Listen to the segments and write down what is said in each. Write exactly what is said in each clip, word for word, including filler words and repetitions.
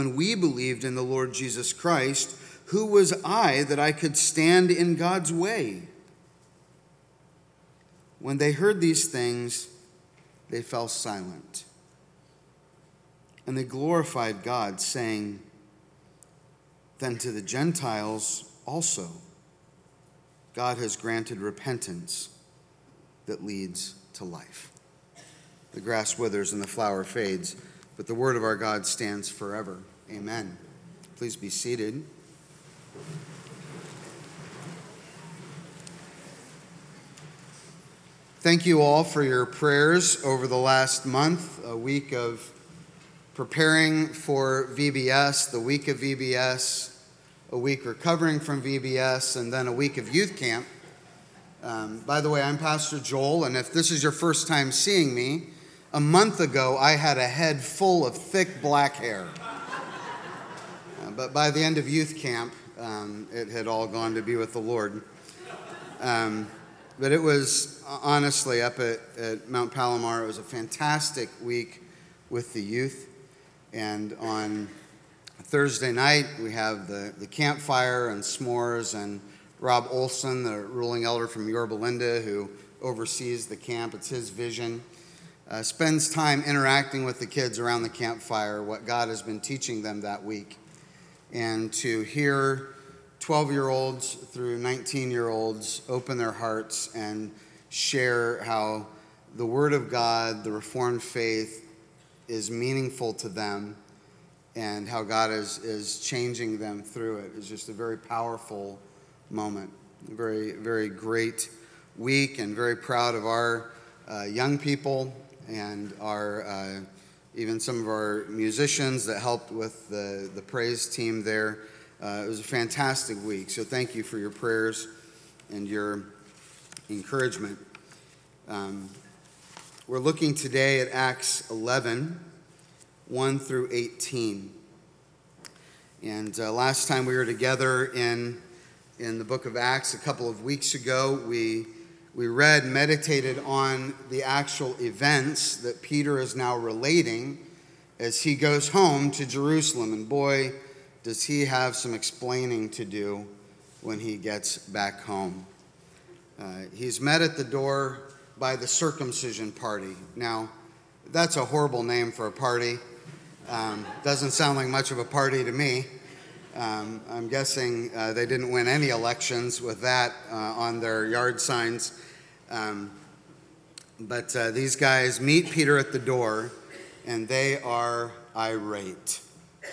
When we believed in the Lord Jesus Christ, who was I that I could stand in God's way?" When they heard these things, they fell silent. And they glorified God, saying, "Then to the Gentiles also God has granted repentance that leads to life." The grass withers and the flower fades, but the word of our God stands forever. Amen. Please be seated. Thank you all for your prayers over the last month, a week of preparing for V B S, the week of V B S, a week recovering from V B S, and then a week of youth camp. Um, by the way, I'm Pastor Joel, and if this is your first time seeing me, a month ago I had a head full of thick black hair. Uh, but by the end of youth camp, um, it had all gone to be with the Lord. Um, but it was, honestly, up at, at Mount Palomar, it was a fantastic week with the youth. And on Thursday night, we have the, the campfire and s'mores, and Rob Olson, the ruling elder from Yorba Linda, who oversees the camp, it's his vision, uh, spends time interacting with the kids around the campfire, what God has been teaching them that week. And to hear twelve-year-olds through nineteen-year-olds open their hearts and share how the Word of God, the Reformed faith, is meaningful to them and how God is, is changing them through it is just a very powerful moment. A very, very great week, and very proud of our uh, young people and our uh, even some of our musicians that helped with the, the praise team there. Uh, it was a fantastic week, so thank you for your prayers and your encouragement. Um, we're looking today at Acts eleven, one through eighteen. And uh, last time we were together in, in the book of Acts, a couple of weeks ago, we, we read, meditated on the actual events that Peter is now relating as he goes home to Jerusalem. And boy, does he have some explaining to do when he gets back home. Uh, he's met at the door by the circumcision party. Now, that's a horrible name for a party. Um, doesn't sound like much of a party to me. Um, I'm guessing uh, they didn't win any elections with that uh, on their yard signs. Um, but uh, these guys meet Peter at the door, and they are irate.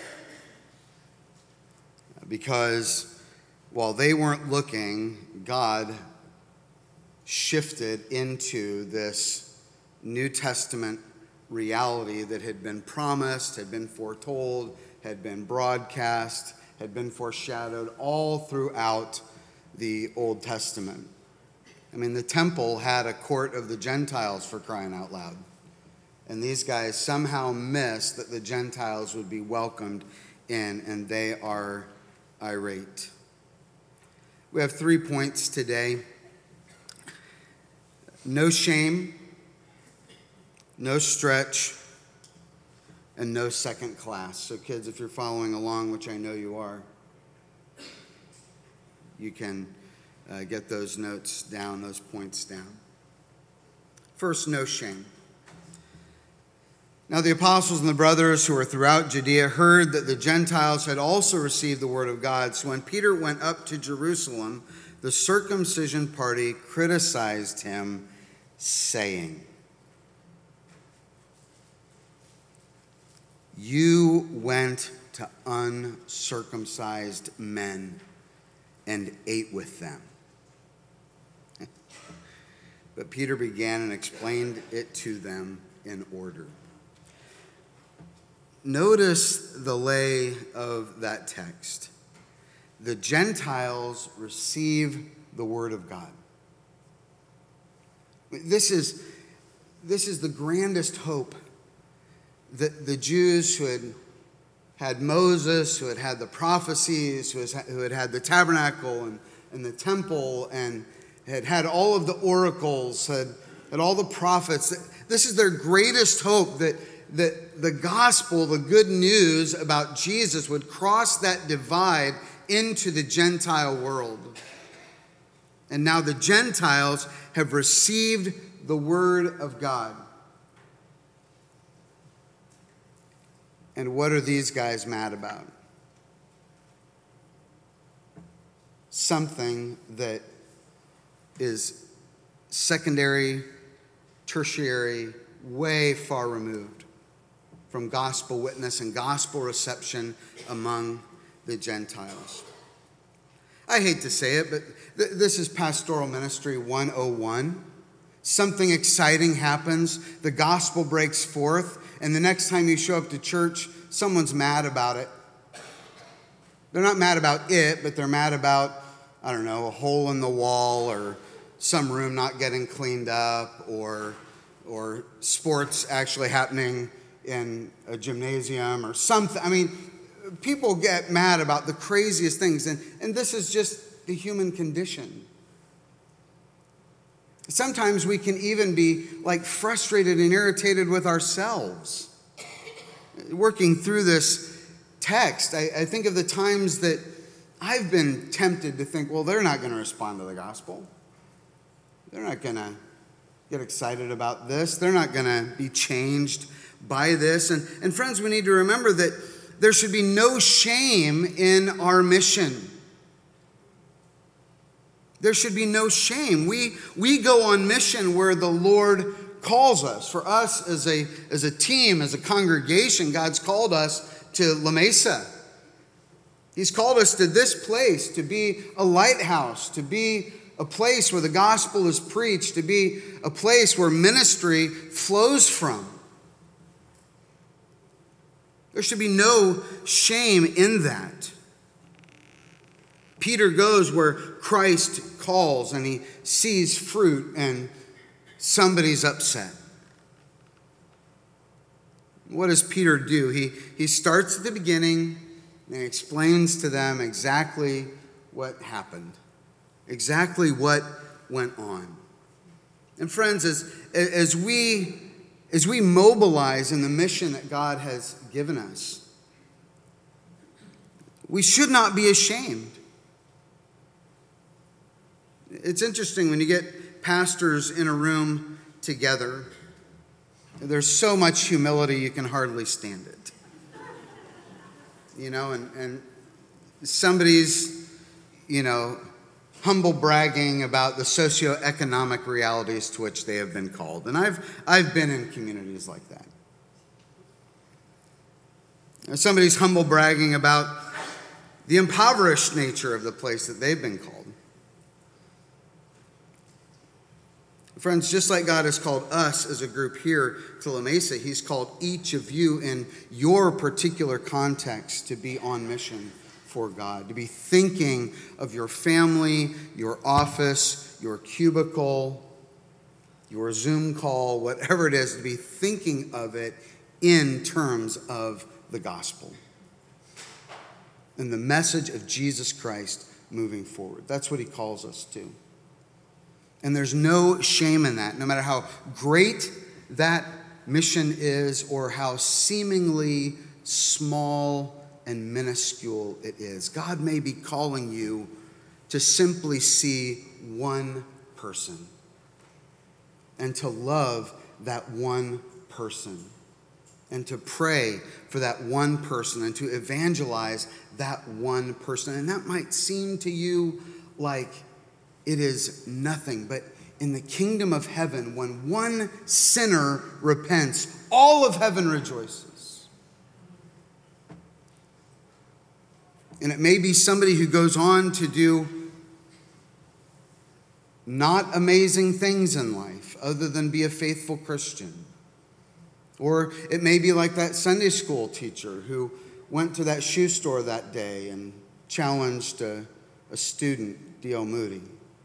Because while they weren't looking, God shifted into this New Testament reality that had been promised, had been foretold, had been broadcast, had been foreshadowed all throughout the Old Testament. I mean, the temple had a court of the Gentiles, for crying out loud. And these guys somehow missed that the Gentiles would be welcomed in, and they are irate. We have three points today. No shame, no stretch, and no second class. So kids, if you're following along, which I know you are, you can uh, get those notes down, those points down. First, no shame. Now the apostles and the brothers who were throughout Judea heard that the Gentiles had also received the word of God. So when Peter went up to Jerusalem, the circumcision party criticized him, saying, "You went to uncircumcised men and ate with them." But Peter began and explained it to them in order. Notice the lay of that text. The Gentiles receive the word of God. This is, this is the grandest hope that the Jews who had had Moses, who had had the prophecies, who, has, who had had the tabernacle and, and the temple, and had had all of the oracles, had, had all the prophets. This is their greatest hope, that that the gospel, the good news about Jesus, would cross that divide into the Gentile world. And now the Gentiles have received the word of God. And what are these guys mad about? Something that is secondary, tertiary, way far removed from gospel witness and gospel reception among the Gentiles. I hate to say it, but th- this is Pastoral Ministry one oh one. Something exciting happens, the gospel breaks forth, and the next time you show up to church, someone's mad about it. They're not mad about it, but they're mad about, I don't know, a hole in the wall or some room not getting cleaned up or, or sports actually happening in a gymnasium or something. I mean, people get mad about the craziest things, and, and this is just the human condition. Sometimes we can even be like frustrated and irritated with ourselves. Working through this text, I, I think of the times that I've been tempted to think, well, they're not going to respond to the gospel. They're not going to get excited about this. They're not going to be changed by this. And, and friends, we need to remember that there should be no shame in our mission. There should be no shame. We, we go on mission where the Lord calls us. For us as a, as a team, as a congregation, God's called us to La Mesa. He's called us to this place to be a lighthouse, to be a place where the gospel is preached, to be a place where ministry flows from. There should be no shame in that. Peter goes where Christ calls and he sees fruit and somebody's upset. What does Peter do? He, he starts at the beginning and explains to them exactly what happened, exactly what went on. And friends, as, as, we, as we mobilize in the mission that God has given us, we should not be ashamed. It's interesting when you get pastors in a room together, there's so much humility you can hardly stand it. You know, and, and somebody's, you know, humble bragging about the socioeconomic realities to which they have been called. And I've I've been in communities like that. Somebody's humble bragging about the impoverished nature of the place that they've been called. Friends, just like God has called us as a group here to La Mesa, He's called each of you in your particular context to be on mission for God, to be thinking of your family, your office, your cubicle, your Zoom call, whatever it is, to be thinking of it in terms of the gospel and the message of Jesus Christ moving forward. That's what He calls us to. And there's no shame in that, no matter how great that mission is or how seemingly small and minuscule it is. God may be calling you to simply see one person and to love that one person and to pray for that one person and to evangelize that one person. And that might seem to you like it is nothing, but in the kingdom of heaven, when one sinner repents, all of heaven rejoices. And it may be somebody who goes on to do not amazing things in life other than be a faithful Christian. Or it may be like that Sunday school teacher who went to that shoe store that day and challenged a, a student, D L Moody,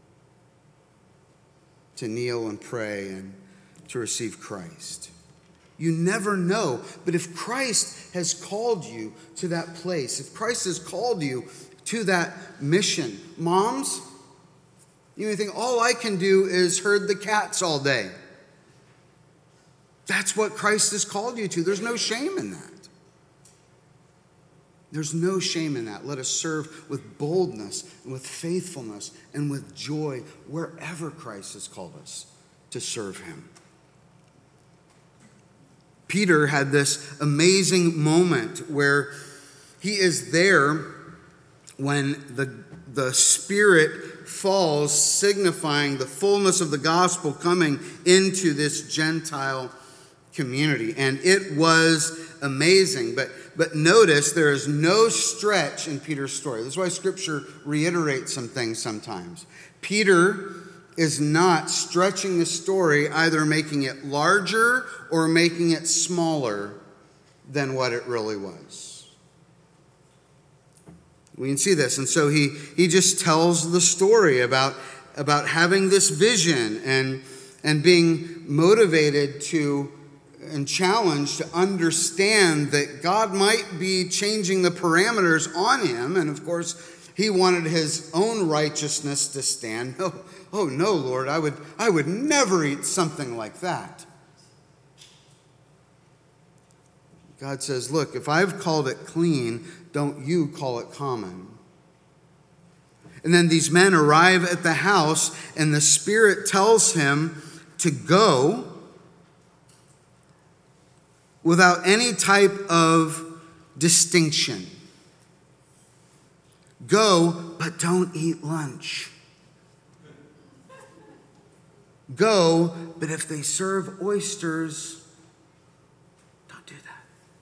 to kneel and pray and to receive Christ. You never know. But if Christ has called you to that place, if Christ has called you to that mission, moms, you may think, all I can do is herd the cats all day. That's what Christ has called you to. There's no shame in that. There's no shame in that. Let us serve with boldness and with faithfulness and with joy wherever Christ has called us to serve him. Peter had this amazing moment where he is there when the, the Spirit falls, signifying the fullness of the gospel coming into this Gentile community. And it was amazing. But, but notice there is no stretch in Peter's story. That's why Scripture reiterates some things sometimes. Peter is not stretching the story, either making it larger or making it smaller than what it really was. We can see this. And so he, he just tells the story about, about having this vision and, and being motivated to and challenged to understand that God might be changing the parameters on him. And of course, he wanted his own righteousness to stand. Oh, oh no, Lord, I would, I would never eat something like that. God says, look, if I've called it clean, don't you call it common. And then these men arrive at the house, and the Spirit tells him to go without any type of distinction. Go, but don't eat lunch. Go, but if they serve oysters, don't do that.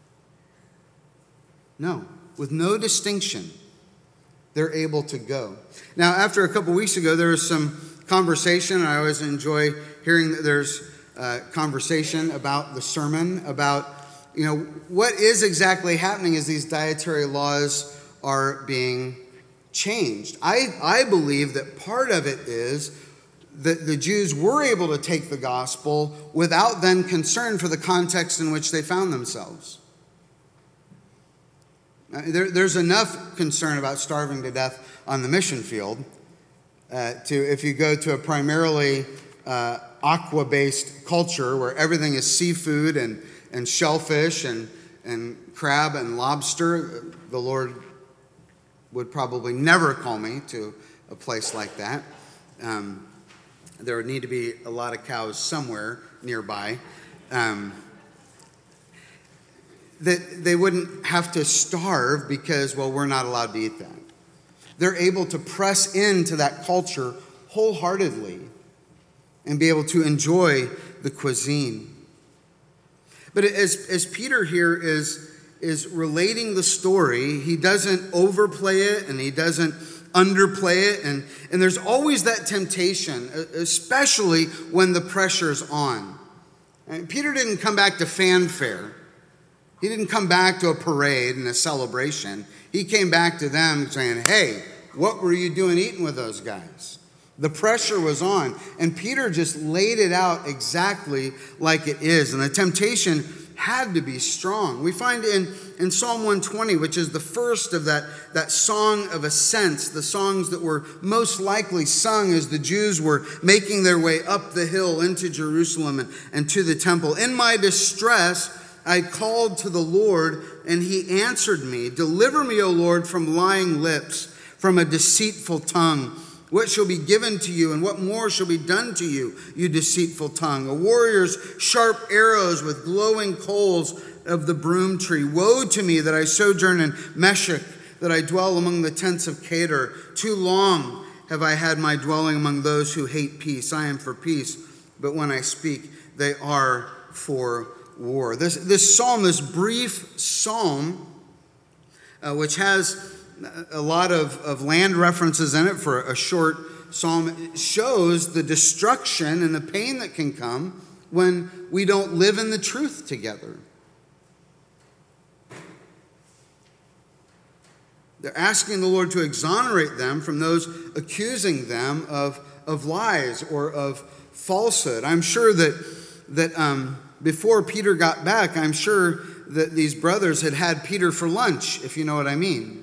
No, with no distinction, they're able to go. Now, after a couple weeks ago, there was some conversation. I always enjoy hearing that there's uh, conversation about the sermon, about, you know, what is exactly happening as these dietary laws are being changed. I, I believe that part of it is that the Jews were able to take the gospel without then concern for the context in which they found themselves. There, there's enough concern about starving to death on the mission field uh, to if you go to a primarily uh, aqua-based culture where everything is seafood and, and shellfish and, and crab and lobster. The Lord would probably never call me to a place like that. Um, there would need to be a lot of cows somewhere nearby. Um, that they wouldn't have to starve because, well, we're not allowed to eat that. They're able to press into that culture wholeheartedly and be able to enjoy the cuisine. But as, as Peter here is, is relating the story, he doesn't overplay it and he doesn't underplay it. And, and there's always that temptation, especially when the pressure's on. And Peter didn't come back to fanfare. He didn't come back to a parade and a celebration. He came back to them saying, hey, what were you doing eating with those guys? The pressure was on. And Peter just laid it out exactly like it is. And the temptation had to be strong. We find in, in Psalm one twenty, which is the first of that, that song of ascents, the songs that were most likely sung as the Jews were making their way up the hill into Jerusalem and, and to the temple. In my distress, I called to the Lord, and he answered me. Deliver me, O Lord, from lying lips, from a deceitful tongue. What shall be given to you, and what more shall be done to you, you deceitful tongue? A warrior's sharp arrows with glowing coals of the broom tree. Woe to me that I sojourn in Meshech, that I dwell among the tents of Kedar. Too long have I had my dwelling among those who hate peace. I am for peace, but when I speak, they are for war. This, this psalm, this brief psalm, uh, which has a lot of, of land references in it for a short psalm, shows the destruction and the pain that can come when we don't live in the truth together. They're asking the Lord to exonerate them from those accusing them of, of lies or of falsehood. I'm sure that, that um, before Peter got back, I'm sure that these brothers had had Peter for lunch, if you know what I mean.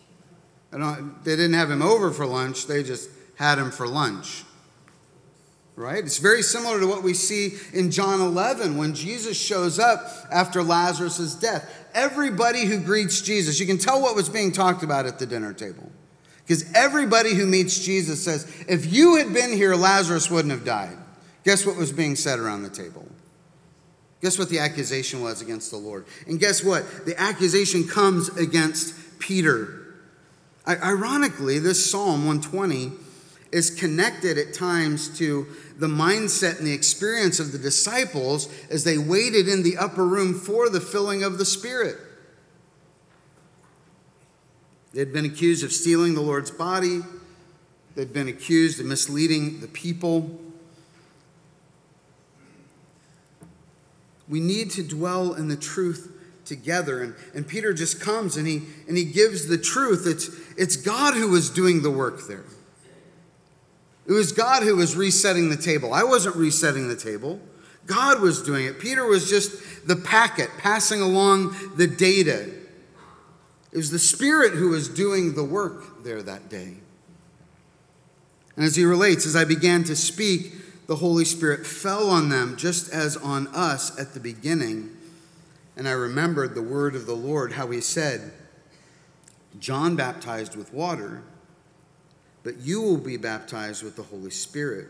I don't, they didn't have him over for lunch, they just had him for lunch. right? It's very similar to what we see in John eleven when Jesus shows up after Lazarus' death. Everybody who greets Jesus, you can tell what was being talked about at the dinner table. Because everybody who meets Jesus says, if you had been here, Lazarus wouldn't have died. Guess what was being said around the table? Guess what the accusation was against the Lord? And guess what? The accusation comes against Peter. I- ironically, this Psalm one twenty is connected at times to the mindset and the experience of the disciples as they waited in the upper room for the filling of the Spirit. They'd been accused of stealing the Lord's body. They'd been accused of misleading the people. We need to dwell in the truth together. And, and Peter just comes and he, and he gives the truth. It's, it's God who was doing the work there. It was God who was resetting the table. I wasn't resetting the table. God was doing it. Peter was just the packet, passing along the data. It was the Spirit who was doing the work there that day. And as he relates, as I began to speak, the Holy Spirit fell on them just as on us at the beginning. And I remembered the word of the Lord, how he said, John baptized with water, but you will be baptized with the Holy Spirit.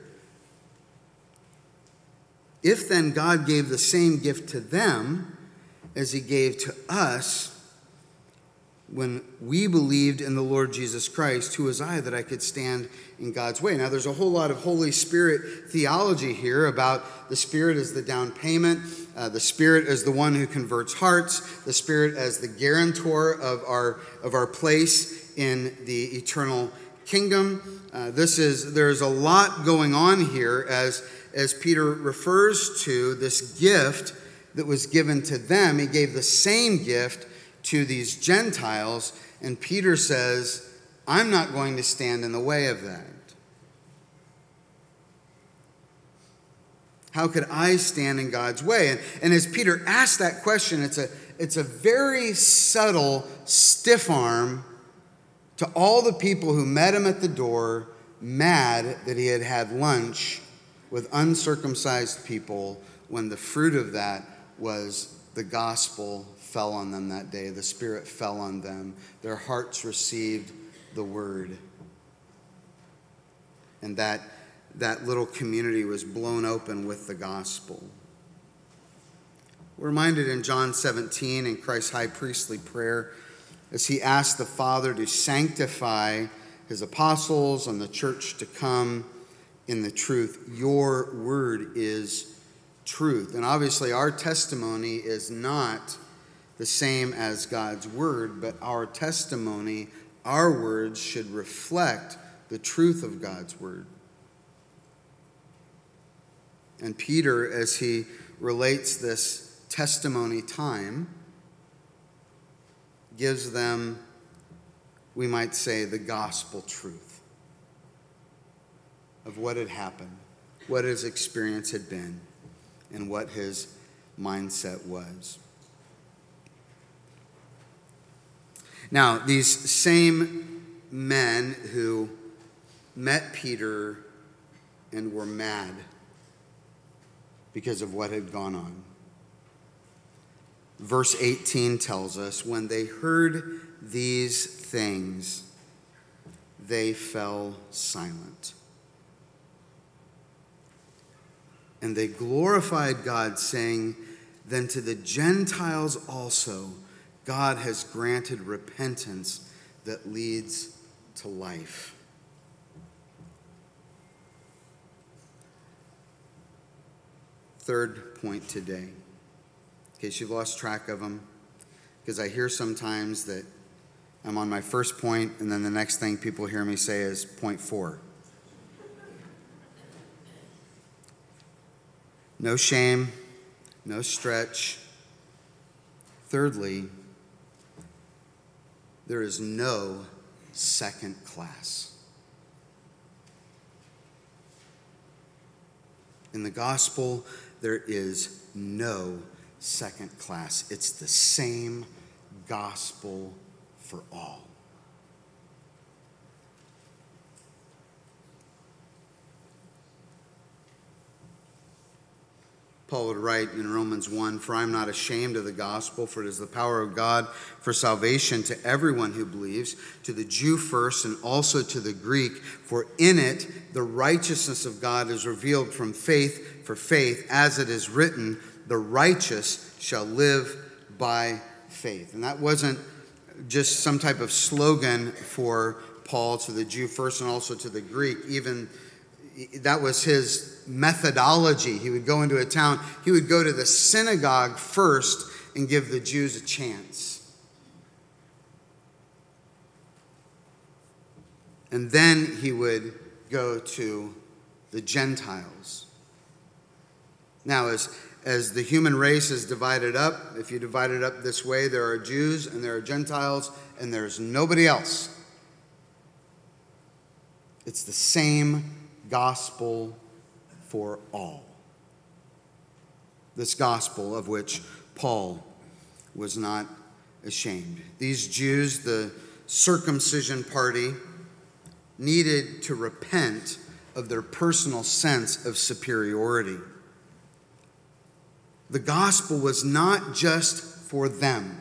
If then God gave the same gift to them as he gave to us, when we believed in the Lord Jesus Christ, who was I that I could stand in God's way? Now, there's a whole lot of Holy Spirit theology here about the Spirit as the down payment, uh, the Spirit as the one who converts hearts, the Spirit as the guarantor of our of our place in the eternal kingdom. Uh, this is there's a lot going on here as as Peter refers to this gift that was given to them. He gave the same gift to these Gentiles, and Peter says, I'm not going to stand in the way of that. How could I stand in God's way? And, and as Peter asked that question, it's a, it's a very subtle stiff arm to all the people who met him at the door, mad that he had had lunch with uncircumcised people when the fruit of that was the gospel fell on them that day. The Spirit fell on them. Their hearts received the word. And that, that little community was blown open with the gospel. We're reminded in John seventeen in Christ's high priestly prayer as he asked the Father to sanctify his apostles and the church to come in the truth. Your word is truth. And obviously our testimony is not the same as God's word, but our testimony, our words should reflect the truth of God's word. And Peter, as he relates this testimony time, gives them, we might say, the gospel truth of what had happened, what his experience had been, and what his mindset was. Now, these same men who met Peter and were mad because of what had gone on. Verse eighteen tells us, when they heard these things, they fell silent. And they glorified God, saying, then to the Gentiles also God has granted repentance that leads to life. Third point today, in case you've lost track of them, because I hear sometimes that I'm on my first point, and then the next thing people hear me say is point four. No shame, no stretch. Thirdly, there is no second class. In the gospel, there is no second class. It's the same gospel for all. Paul would write in Romans one, "For I am not ashamed of the gospel, for it is the power of God for salvation to everyone who believes, to the Jew first and also to the Greek. For in it the righteousness of God is revealed from faith for faith, as it is written, the righteous shall live by faith." And that wasn't just some type of slogan for Paul, to the Jew first and also to the Greek. Even that was his methodology. He would go into a town, he would go to the synagogue first and give the Jews a chance. And then he would go to the Gentiles. Now, as, as the human race is divided up, if you divide it up this way, there are Jews and there are Gentiles and there's nobody else. It's the same gospel for all. This gospel of which Paul was not ashamed. These Jews, the circumcision party, needed to repent of their personal sense of superiority. The gospel was not just for them.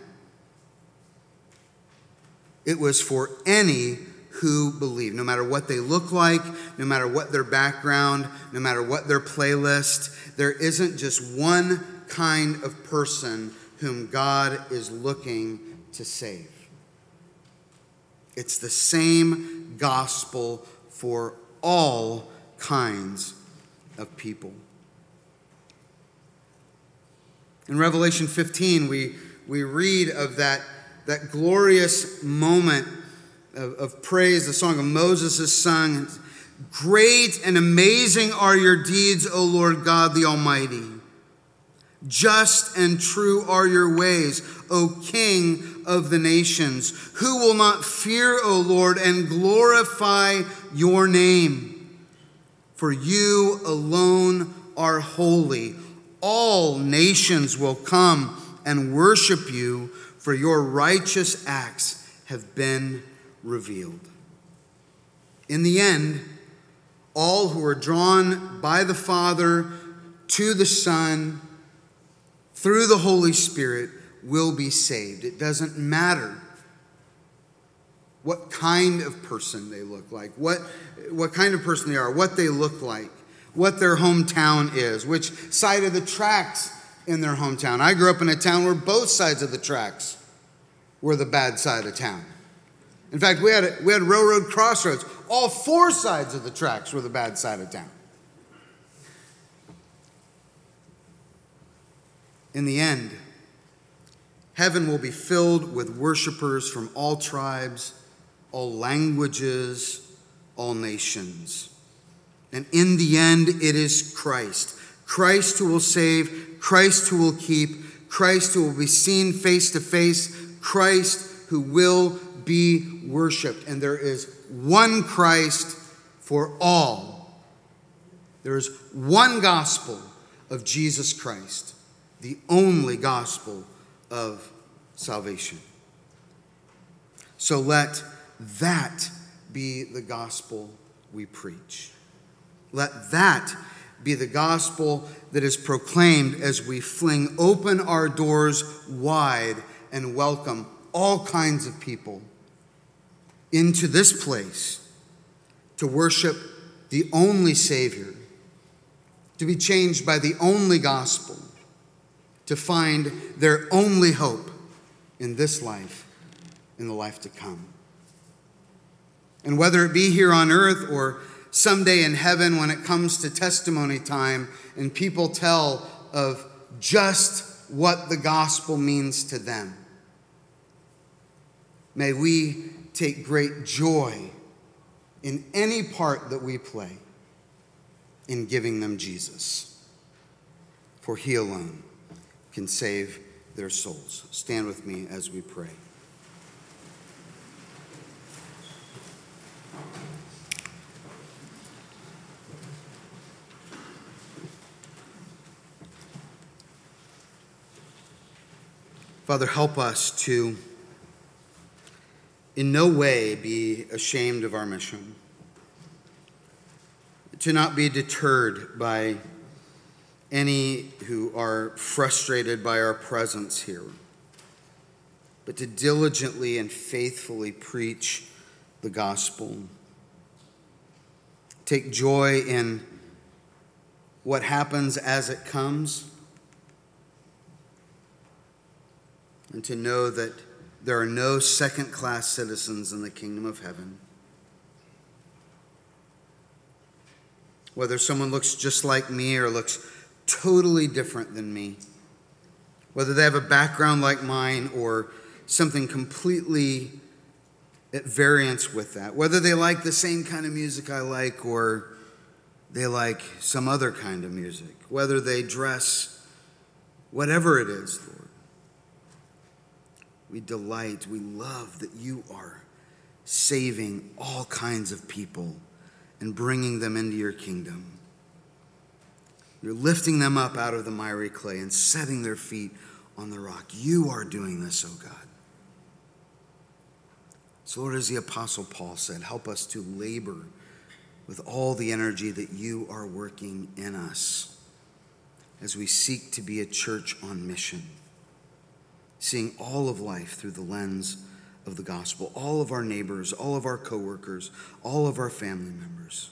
It was for any who believe, no matter what they look like, no matter what their background, no matter what their playlist. There isn't just one kind of person whom God is looking to save. It's the same gospel for all kinds of people. In Revelation fifteen, we, we read of that, that glorious moment Of, of praise. The song of Moses is sung. "Great and amazing are your deeds, O Lord God the Almighty. Just and true are your ways, O King of the nations. Who will not fear, O Lord, and glorify your name? For you alone are holy. All nations will come and worship you, for your righteous acts have been revealed." In the end, all who are drawn by the Father to the Son through the Holy Spirit will be saved. It doesn't matter what kind of person they look like, what, what kind of person they are, what they look like, what their hometown is, which side of the tracks in their hometown. I grew up in a town where both sides of the tracks were the bad side of town. In fact, we had, a, we had railroad crossroads. All four sides of the tracks were the bad side of town. In the end, heaven will be filled with worshipers from all tribes, all languages, all nations. And in the end, it is Christ. Christ who will save, Christ who will keep, Christ who will be seen face to face, Christ who will be worshiped. And there is one Christ for all. There is one gospel of Jesus Christ, the only gospel of salvation. So let that be the gospel we preach. Let that be the gospel that is proclaimed as we fling open our doors wide and welcome all kinds of people into this place to worship the only Savior, to be changed by the only gospel, to find their only hope in this life, in the life to come. And whether it be here on earth or someday in heaven when it comes to testimony time and people tell of just what the gospel means to them, may we take great joy in any part that we play in giving them Jesus, for he alone can save their souls. Stand with me as we pray. Father, help us to in no way be ashamed of our mission, to not be deterred by any who are frustrated by our presence here, but to diligently and faithfully preach the gospel. Take joy in what happens as it comes, and to know that there are no second-class citizens in the kingdom of heaven. Whether someone looks just like me or looks totally different than me, whether they have a background like mine or something completely at variance with that, whether they like the same kind of music I like or they like some other kind of music, whether they dress, whatever it is, Lord. We delight, we love that you are saving all kinds of people and bringing them into your kingdom. You're lifting them up out of the miry clay and setting their feet on the rock. You are doing this, oh God. So Lord, as the Apostle Paul said, help us to labor with all the energy that you are working in us as we seek to be a church on mission, seeing all of life through the lens of the gospel, all of our neighbors, all of our coworkers, all of our family members,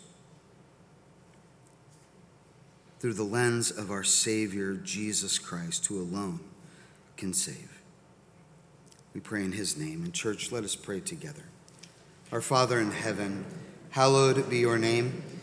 through the lens of our Savior, Jesus Christ, who alone can save. We pray in his name. And church, let us pray together. Our Father in heaven, hallowed be your name.